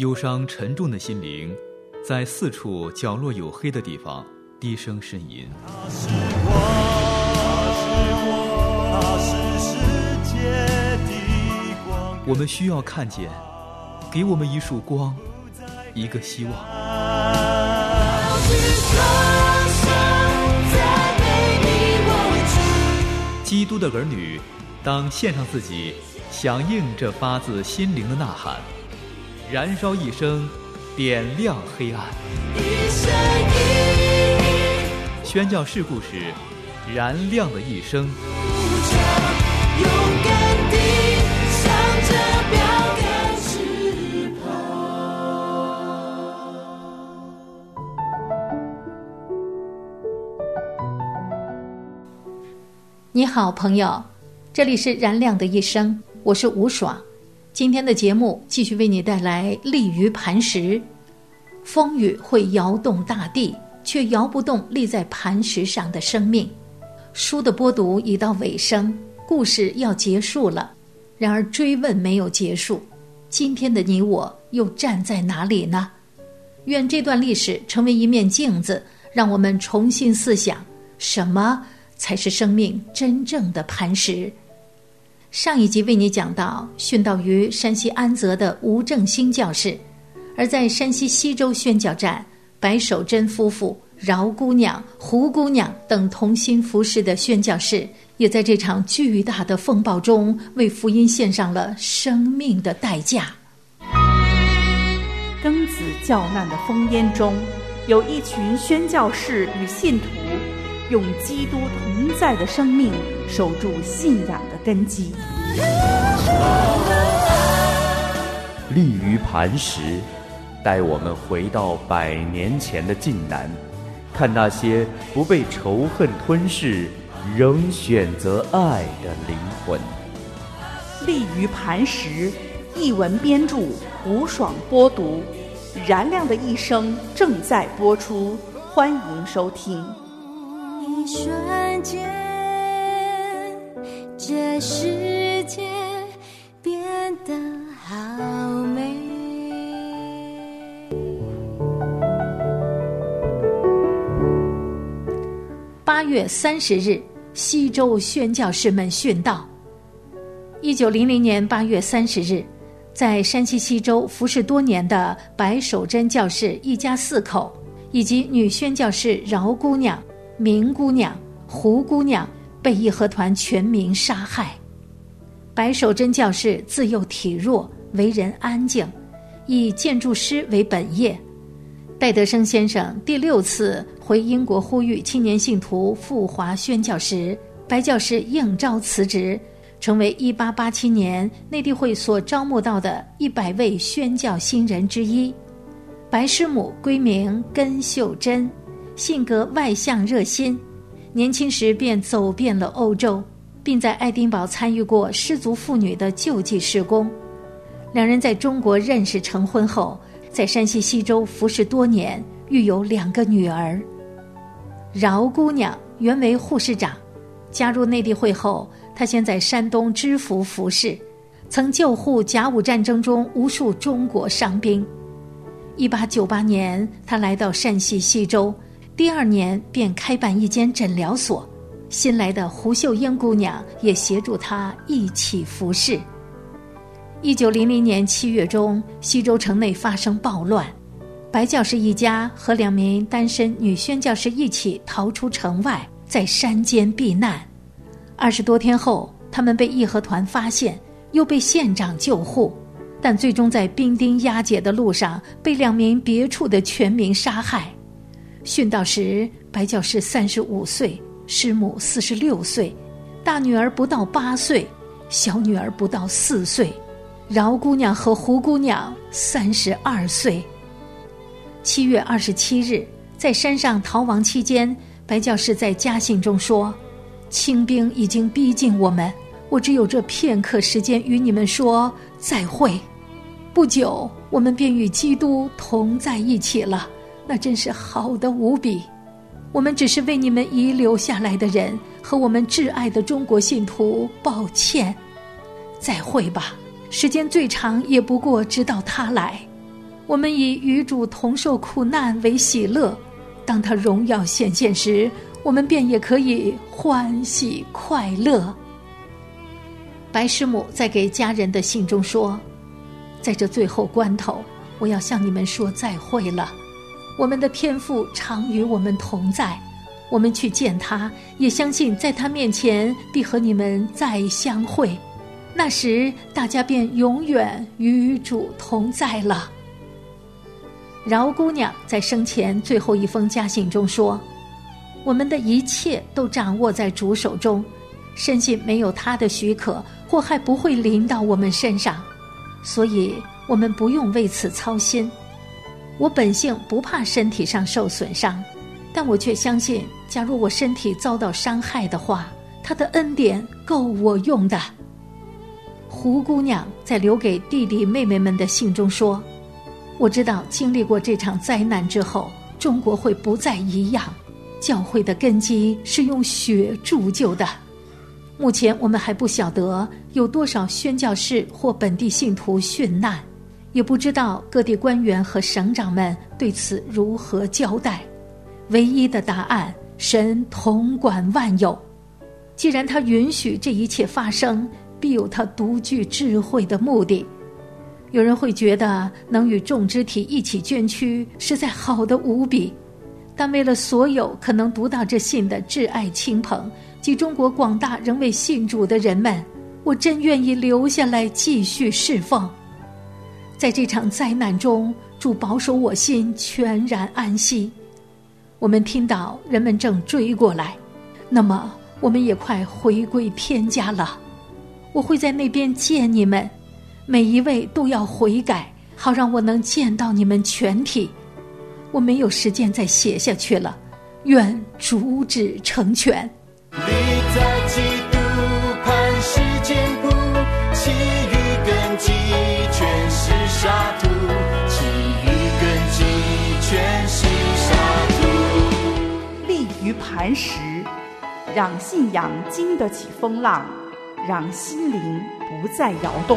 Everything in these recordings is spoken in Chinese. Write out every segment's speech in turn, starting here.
忧伤沉重的心灵在四处角落有黑的地方低声呻吟。 他是我，他是世界的光。 我们需要看见，给我们一束光，一个希望。基督的儿女当献上自己，响应这发自心灵的呐喊，燃烧一生，点亮黑暗。宣教士故事，燃亮的一生。 勇敢地向着标杆直跑。 你好，朋友，这里是燃亮的一生，我是吴爽。今天的节目继续为你带来立于磐石。风雨会摇动大地，却摇不动立在磐石上的生命。书的播读已到尾声，故事要结束了，然而追问没有结束。今天的你我又站在哪里呢？愿这段历史成为一面镜子，让我们重新思想，什么才是生命真正的磐石。上一集为你讲到殉道于山西安泽的吴正兴教士，而在山西西周宣教站，白守贞夫妇、饶姑娘、胡姑娘等同心服侍的宣教士，也在这场巨大的风暴中为福音献上了生命的代价。 庚子教难的烽烟中，有一群宣教士与信徒用基督同在的生命守住信仰的根基。 立于磐石，带我们回到100年前的晋南，看那些不被仇恨吞噬，仍选择爱的灵魂。 立于磐石，译文编著，吴爽播读，燃亮的一生正在播出，欢迎收听。 一瞬间，这世界变得好美。 8月30日，西周宣教士们殉道。1900年8月30日，在山西西周服侍多年的白守贞教士一家4口，以及女宣教士饶姑娘、明姑娘、胡姑娘被义和团全民杀害。白守贞教士自幼体弱，为人安静，以建筑师为本业。戴德生先生第6次回英国呼吁青年信徒赴华宣教时，白教士应召辞职，成为1887年内地会所招募到的100位宣教新人之一。白师母归名根秀珍，性格外向热心，年轻时便走遍了欧洲，并在爱丁堡参与过失足妇女的救济事工。两人在中国认识成婚后，在山西西周服侍多年，育有2个女儿。饶姑娘原为护士长，加入内地会后，她先在山东知府服侍，曾救护甲午战争中无数中国伤兵。1898年，她来到山西西周，第2年便开办一间诊疗所。新来的胡秀英姑娘也协助她一起服侍。1900年7月中，西周城内发生暴乱，白教士一家和2名单身女宣教士一起逃出城外，在山间避难。20多天后，他们被义和团发现，又被县长救护，但最终在兵丁押解的路上被2名别处的全民杀害。殉道时，白教士35岁，师母46岁，大女儿不到8岁，小女儿不到4岁，饶姑娘和胡姑娘32岁。7月27日，在山上逃亡期间，白教士在家信中说：清兵已经逼近我们，我只有这片刻时间与你们说再会。不久，我们便与基督同在一起了，那真是好得无比。我们只是为你们遗留下来的人和我们挚爱的中国信徒抱歉。再会吧，时间最长也不过直到他来。 我们以与主同受苦难为喜乐，当他荣耀显现时，我们便也可以欢喜快乐。白师母在给家人的信中说，在这最后关头，我要向你们说再会了。我们的天父常与我们同在，我们去见他，也相信在他面前必和你们再相会，那时大家便永远与主同在了。饶姑娘在生前最后一封家信中说，我们的一切都掌握在主手中，深信没有他的许可，祸害不会临到我们身上，所以我们不用为此操心。我本性不怕身体上受损伤，但我却相信，假如我身体遭到伤害的话，他的恩典够我用的。胡姑娘在留给弟弟妹妹们的信中说，我知道经历过这场灾难之后，中国会不再一样，教会的根基是用血铸就的。目前我们还不晓得有多少宣教士或本地信徒殉难，也不知道各地官员和省长们对此如何交代。唯一的答案，神统管万有。既然他允许这一切发生，必有他独具智慧的目的。有人会觉得能与众肢体一起捐躯实在好得无比，但为了所有可能读到这信的挚爱亲朋及中国广大仍未信主的人们，我真愿意留下来继续侍奉。在这场灾难中，主保守我心全然安息。我们听到人们正追过来，那么我们也快回归天家了。我会在那边见你们，每一位都要悔改，好让我能见到你们全体。我没有时间再写下去了，愿主旨成全。 立在基督磐石坚固，其余根基全是沙土，其余根基全是沙土。 立于磐石，让信仰经得起风浪，让心灵不再摇动。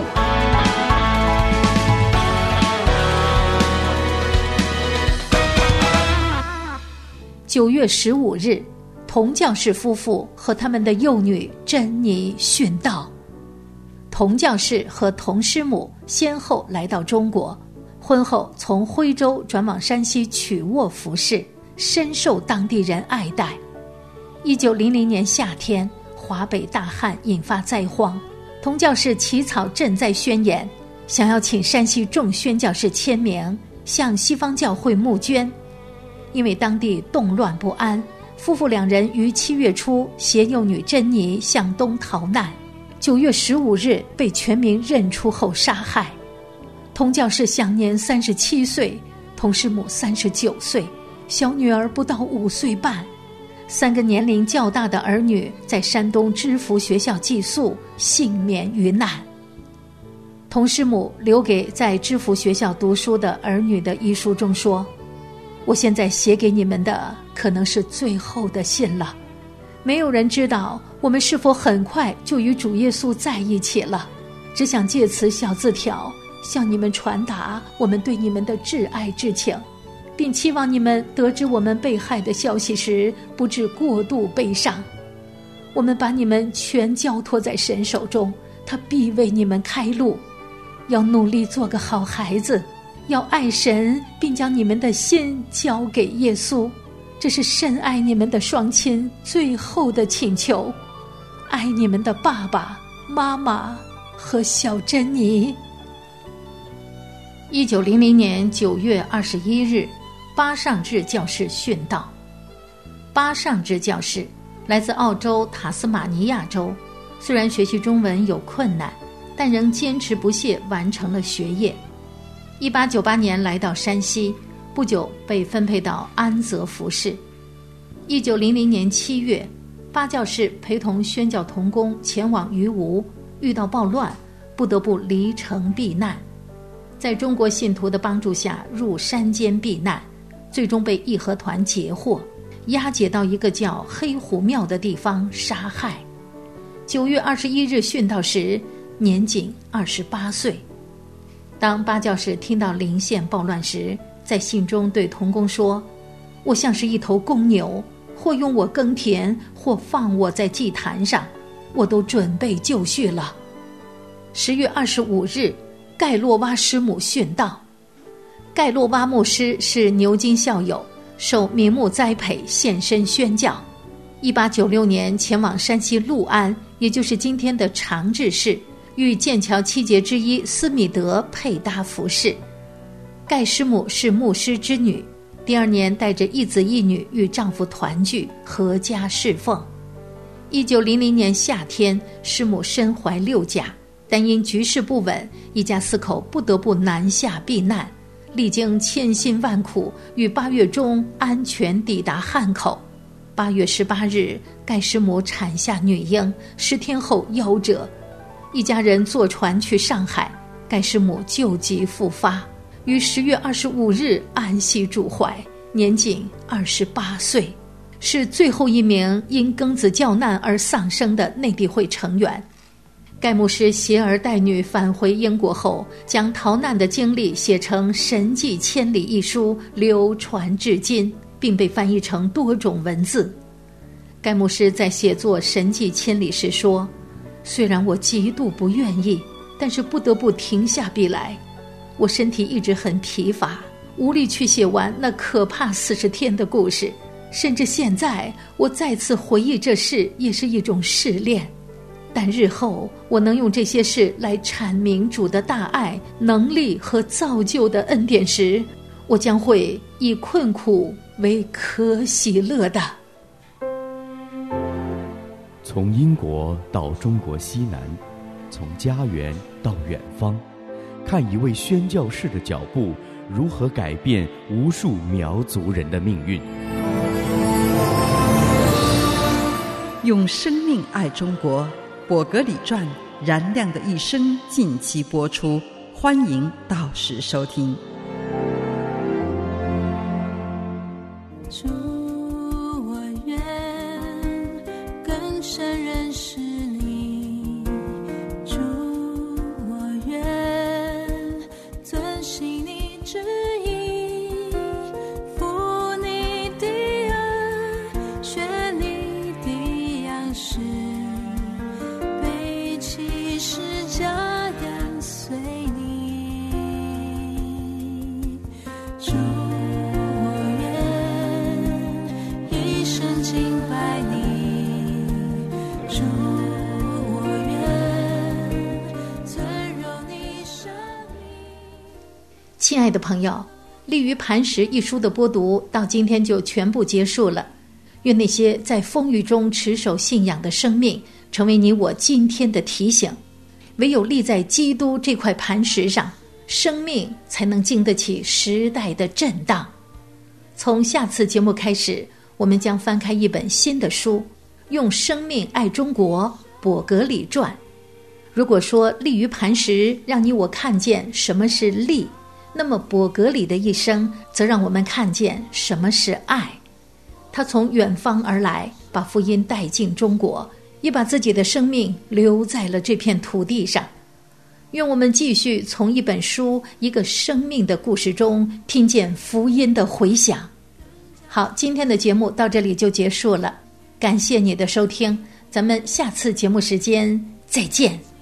9月15日，童教士夫妇和他们的幼女珍妮殉道。童教士和童师母先后来到中国，婚后从徽州转往山西曲沃服侍，深受当地人爱戴。1900年夏天，华北大旱引发灾荒，童教士起草赈灾宣言，想要请山西众宣教士签名，向西方教会募捐。因为当地动乱不安，夫妇两人于7月初携幼女珍妮向东逃难，9月15日被全民认出后杀害。童教士享年37岁，童师母39岁，小女儿不到5岁半。3个年龄较大的儿女在山东知福学校寄宿，幸免于难。童师母留给在知福学校读书的儿女的遗书中说，我现在写给你们的可能是最后的信了，没有人知道我们是否很快就与主耶稣在一起了，只想借此小字条向你们传达我们对你们的挚爱之情，并期望你们得知我们被害的消息时不致过度悲伤。我们把你们全交托在神手中，他必为你们开路。要努力做个好孩子，要爱神，并将你们的心交给耶稣，这是深爱你们的双亲最后的请求。爱你们的爸爸妈妈和小珍妮。1900年9月21日，巴尚志教士殉道。巴尚志教士来自澳洲塔斯马尼亚州，虽然学习中文有困难，但仍坚持不懈完成了学业。1898年来到山西，不久被分配到安泽服侍。1900年7月，巴教士陪同宣教同工前往于吴，遇到暴乱，不得不离城避难。在中国信徒的帮助下入山间避难，最终被义和团截获，押解到一个叫黑虎庙的地方杀害。9月21日殉道时，年仅28岁。 当巴教士听到邻县暴乱时，在信中对同工说：我像是一头公牛，或用我耕田，或放我在祭坛上，我都准备就绪了。10月25日，盖洛瓦师母殉道。盖洛瓦牧师是牛津校友，受名目栽培，献身宣教。1896年前往山西潞安，也就是今天的长治市，与剑桥7杰之一斯米德配搭服侍。盖师母是牧师之女，第2年带着一子一女与丈夫团聚，合家侍奉。1900年夏天，师母身怀6甲，但因局势不稳，一家4口不得不南下避难，历经千辛万苦，于8月中安全抵达汉口。8月18日，盖师母产下女婴，10天后夭折。一家人坐船去上海，盖师母旧疾复发，于10月25日安息主怀，年仅28岁，是最后一名因庚子教难而丧生的内地会成员。盖牧师携儿带女返回英国后，将逃难的经历写成《神迹千里》一书，流传至今，并被翻译成多种文字。盖牧师在写作《神迹千里》时说：虽然我极度不愿意，但是不得不停下笔来。我身体一直很疲乏，无力去写完那可怕40天的故事，甚至现在我再次回忆这事也是一种试炼。但日后我能用这些事来阐明主的大爱、能力和造就的恩典时，我将会以困苦为可喜乐的。 从英国到中国西南，从家园到远方，看一位宣教士的脚步如何改变无数苗族人的命运。 用生命爱中国，伯格里传燃亮的一生近期播出，欢迎到时收听。 主，我愿更深认识你，主，我愿遵行你旨意，负你的恩，学你的样式，背起十架跟随你，主，敬拜你，主，我愿尊荣你生命。 亲爱的朋友，立于磐石一书的播读到今天就全部结束了。愿那些在风雨中持守信仰的生命成为你我今天的提醒，唯有立在基督这块磐石上，生命才能经得起时代的震荡。从下次节目开始，我们将翻开一本新的书，用生命爱中国，伯格里传。如果说立于磐石让你我看见什么是立，那么伯格里的一生则让我们看见什么是爱。他从远方而来，把福音带进中国，也把自己的生命留在了这片土地上。愿我们继续从一本书、一个生命的故事中听见福音的回响。好，今天的节目到这里就结束了，感谢你的收听，咱们下次节目时间再见。